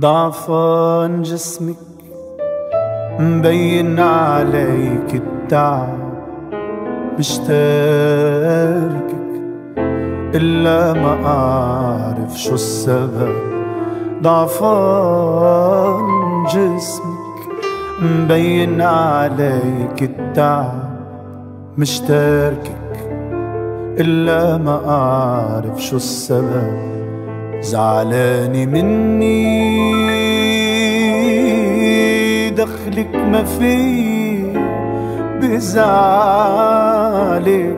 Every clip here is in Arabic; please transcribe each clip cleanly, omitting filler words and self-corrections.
ضعفان جسمك مبين عليك التعب، مش تاركك إلا ما أعرف شو السبب. ضعفان جسمك مبين عليك التعب، مش تاركك إلا ما أعرف شو السبب. زعلاني مني دخلك ما في، بزعلك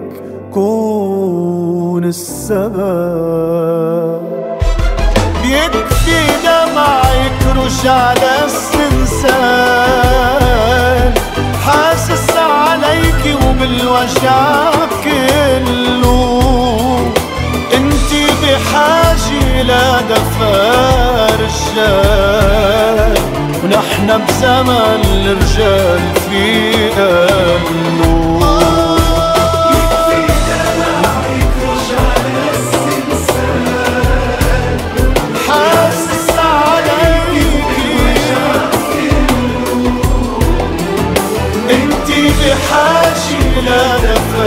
كون السبب. بيكفي دمعك رش على السنسان، حاسس عليكي وبالوجع كله. انتي بحاجة لدفى رجال، ونحن بزمن الرجال في قلو. حاسس عليكي انتي بحاجة لدفى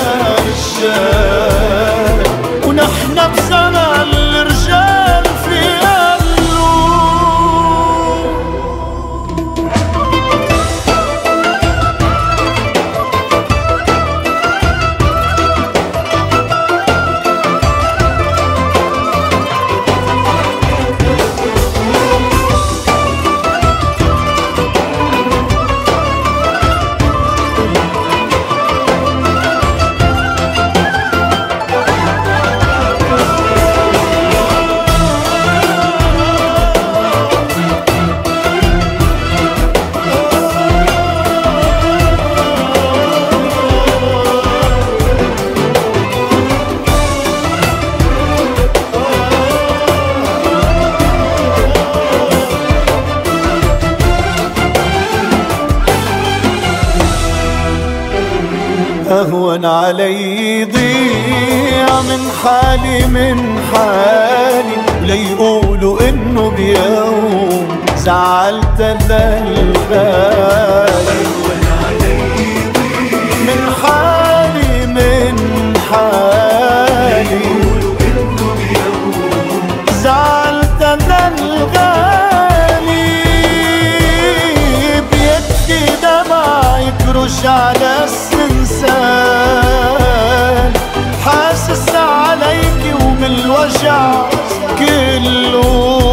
رجال، ونحن بزمن الرجال في قلو. أهون علي ضيع من حالي ليقولوا إنه بيوم زعلت للغالي. أهون علي ضيع من حالي ليقولوا إنه بيوم زعلت للغالي. بيكفي دمعك رش على السنسان، حاسس عليكي وبالوجع كله.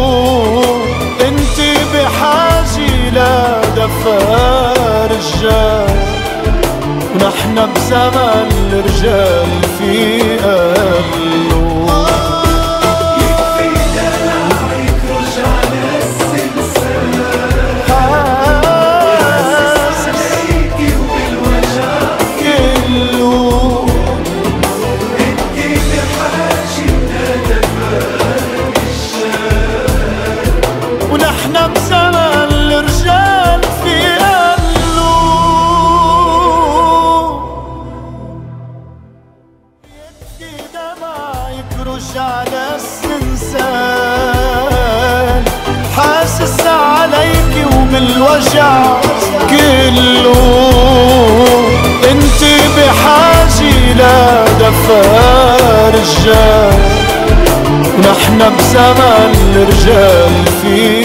انتي بحاجة لدفى رجال، ونحن بزمن الرجال في قلو. على السنسان، حاسس عليكي وبالوجع كله. انتي بحاجة لدفى رجال، ونحن بزمن الرجال في